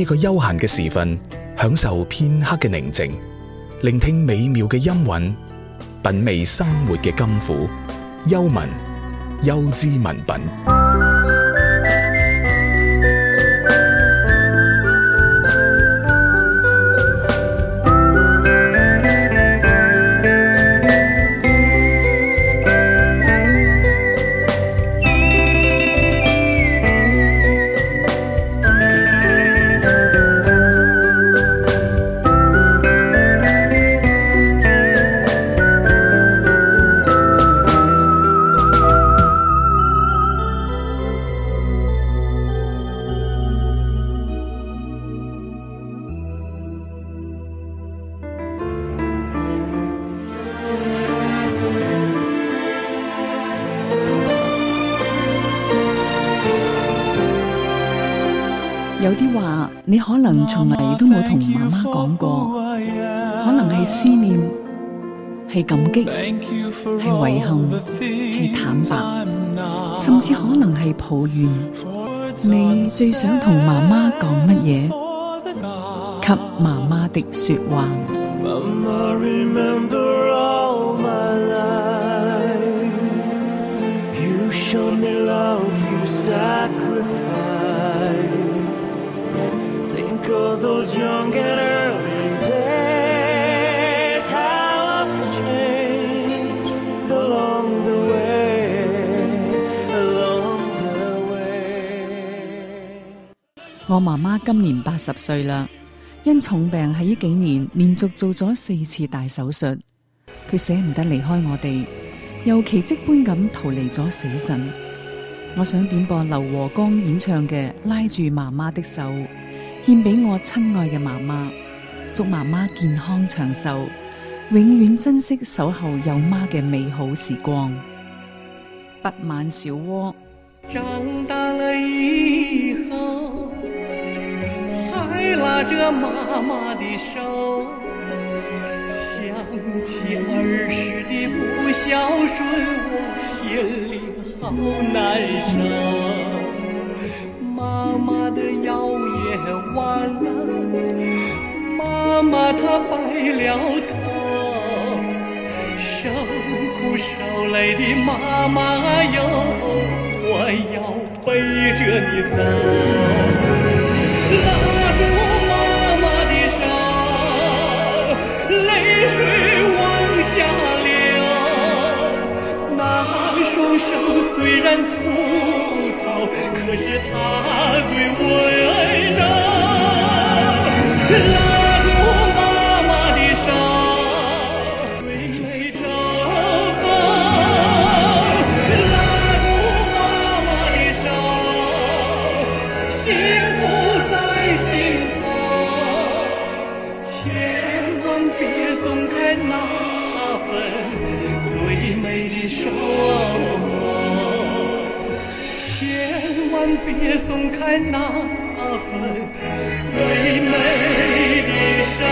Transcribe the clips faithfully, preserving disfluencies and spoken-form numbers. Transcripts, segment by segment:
呢個悠閒嘅時分，享受片刻嘅寧靜，聆聽美妙嘅音韻，品味生活嘅甘苦，幽文優之文品。 有啲話你可能從嚟都冇同媽媽講過，可能係思念，係感激，係遺憾，係坦白，甚至可能係抱怨。你最想同媽媽講乜嘢？給媽媽的說話。Those young and early days, how I've changed along the way, along the way. 我媽媽今年八十歲啦，因重病喺呢幾年連續做咗四次大手術，佢捨唔得離開我哋，又奇蹟般咁逃離咗死神。我想點播劉和剛演唱嘅《拉住媽媽的手》。獻俾我親愛嘅媽媽，祝媽媽健康長壽，永遠珍惜守候有媽嘅美好時光。不滿小窩。長大了以後，還拉着媽媽的手，想起兒時的不孝順，我心裡好難受。媽媽的藥也完了，媽媽她白了頭，受苦受累的媽媽喲，我要背着你走，拉住媽媽的手，淚水往下流，那雙手雖然粗糙，可是他最溫柔，拉住媽媽的手，最美照後，拉住媽媽的手，幸福在心頭，千萬別鬆開那份最美的手，別鬆開那份最美的手。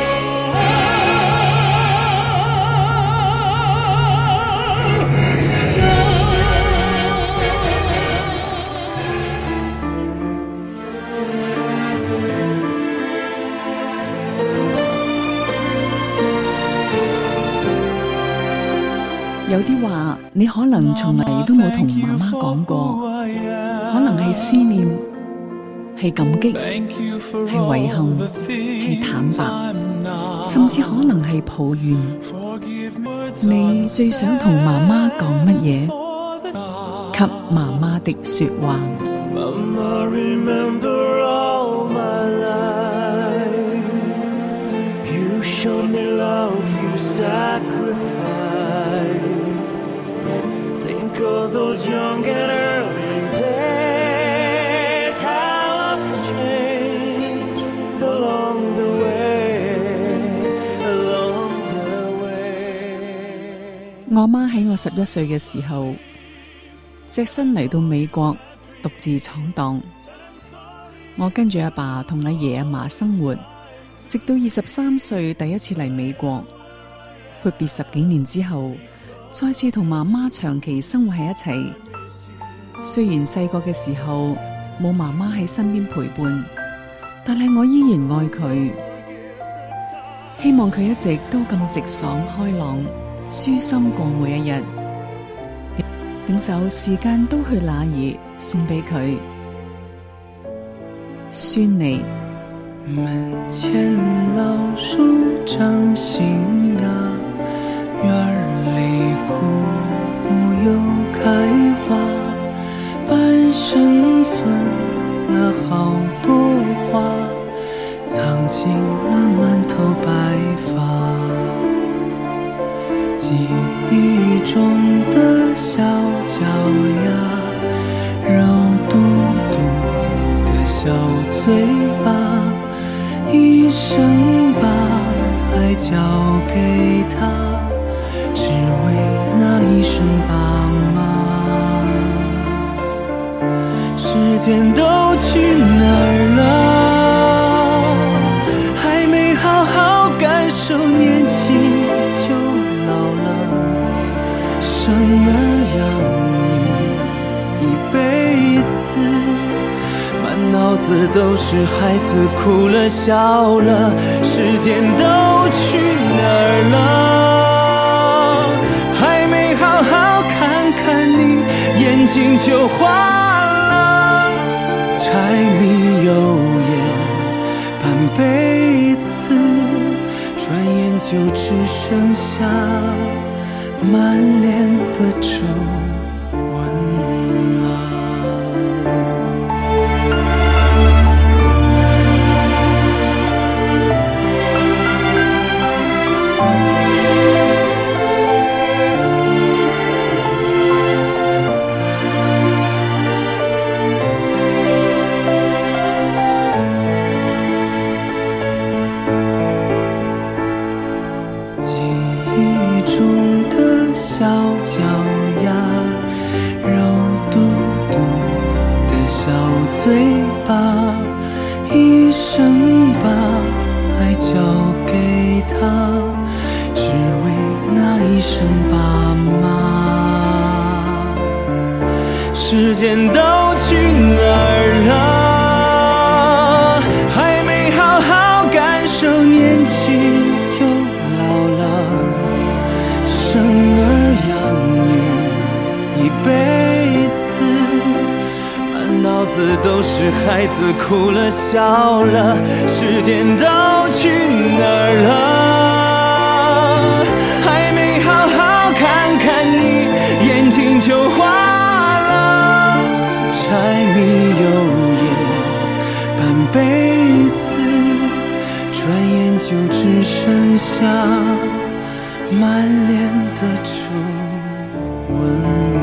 有啲話你可能從嚟都冇同媽媽講過，可能係思念，係感激，係遺憾，係坦白，甚至可能係抱怨。你最想同媽媽講乜嘢？給媽媽的說話。Mama, remember all my life. You showed me love, you sacrificed. Think of those young and early days, how I've changed along the way, along the way. 我媽喺我十一歲嘅時候，隻身嚟到美國，獨自闖蕩。我跟住阿爸同阿爺阿嫲生活，直到二十三歲第一次嚟美國。闊別十幾年之後，再次同媽媽長期生活喺一齊。雖然細個嘅時候冇媽媽喺身邊陪伴， 但係我依然愛佢，希望佢一直都咁直爽開朗，舒心過每一日。點首時間都去哪兒送俾佢。孫妮。 門前老樹長新芽，院裡枯木又開花，半生存了好多話，藏進了滿頭白髮。記憶中的小腳丫，肉嘟嘟的小嘴巴，一生把愛交給他，只為那一聲爸媽。時間都去哪兒了？還沒好好感受年輕就老了，生兒養女一輩子，滿腦子都是孩子哭了笑了，時間都去哪兒了？還沒好好看看你，眼睛就花了，柴米油鹽半輩子，轉眼就只剩下滿臉的皺嘴巴，一生把愛交給他，只為那一聲爸媽。時間都去哪兒了？還沒好好感受年輕就老了，生兒養女一輩子，腦子都是孩子哭了笑了，時間都去哪兒了？還沒好好看看你，眼睛就花了，柴米油鹽半輩子，轉眼就只剩下滿臉的皺紋。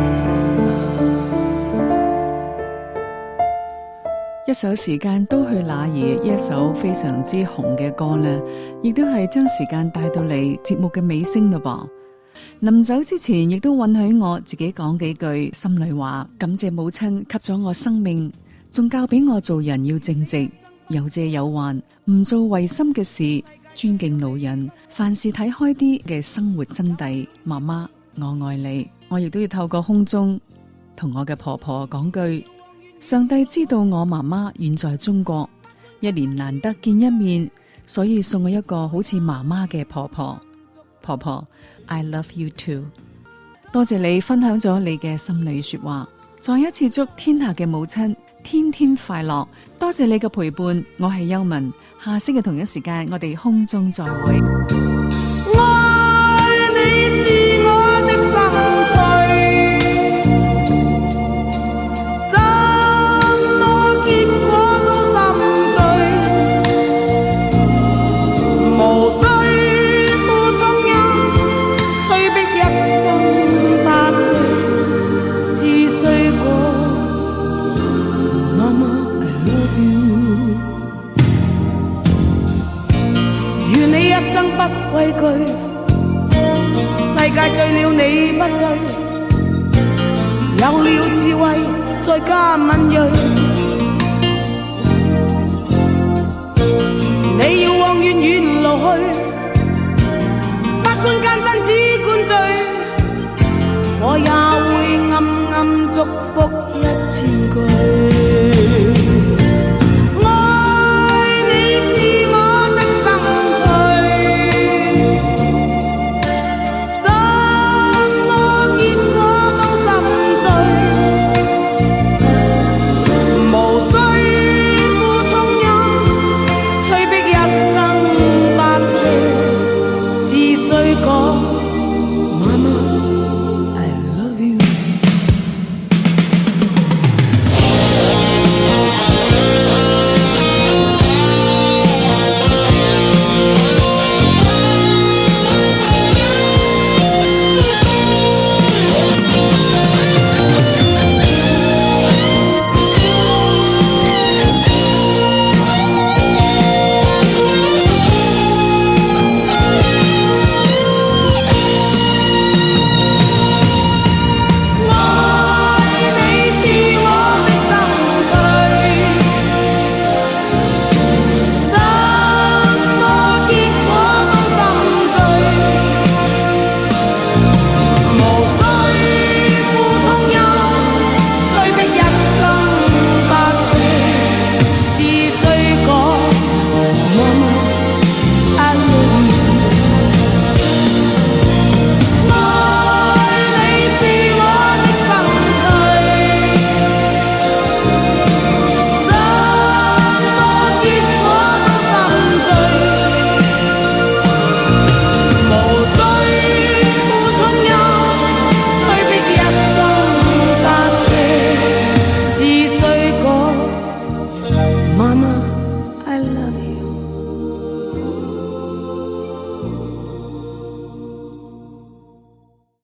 一首時間都去哪兒，一首非常之紅嘅歌呢，亦都係將時間帶到嚟節目嘅尾聲咯噃。臨走之前，亦都允許我自己講幾句心裏話，感謝母親給咗我生命，仲教俾我做人要正直，有借有還，唔做違心嘅事，尊敬老人，凡事睇開啲嘅生活真諦。媽媽，我愛你。我亦都要透過空中同我嘅婆婆講句，上帝知道我媽媽遠在中國，一年難得見一面，所以送我一個好似媽媽嘅婆婆。婆婆 I love you too。 多謝你分享咗你嘅心裏說話，再一次祝天下嘅母親天天快樂。多謝你嘅陪伴，我係邱文，下星期同一時間我哋空中再會。 愛你是我的生趣，不畏懼，世界醉了你不醉，有了智慧再加敏銳，你要往遠遠路去，不管艱辛只管追，我也會暗暗祝福一千句。